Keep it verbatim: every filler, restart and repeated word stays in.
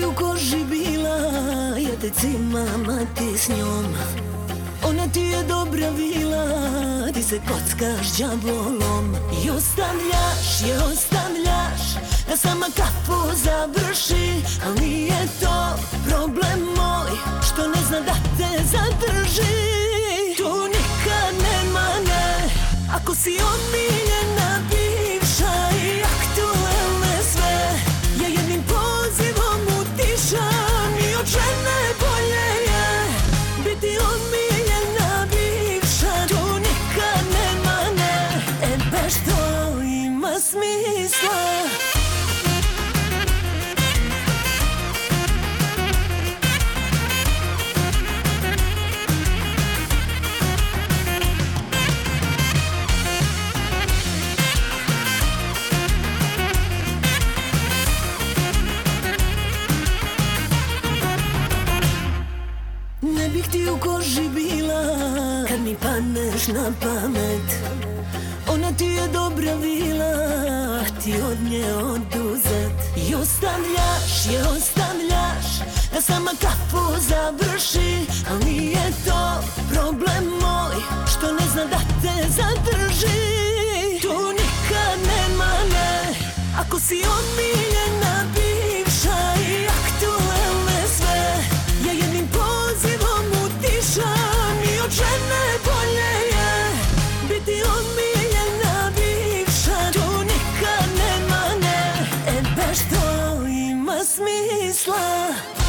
ti u koži bila, ja te cimam, a ti s njom. Ona ti je dobra vila, ti se kockaš đavolom. I ostavljaš, je ostavljaš, da sama kafu završi. Al nije to problem moj, što ne zna da te zadrži. Tu nikad nema ne, ako si omiljena bivša i aktuelne sve. Ja jednim pozivom utišam i od žene bolje je biti omiljena bivša. Tu nikad nema ne, e baš to ima smisla. Ne bih ti u koži bila, kad mi padneš na pamet. Ona ti je dobra vila, ti od nje oduzet. I ostavljaš, je ostavljaš, da sama kafu završi. Al nije to problem moj, što ne zna da te zadrži. Tu nikad nema ne, ako si omiljena bivša i aktuelne sve. Ja jednim pozivom utišam i od žene bolje je biti omiljena bivša. Tu nikad nema ne, e baš to ima smisla.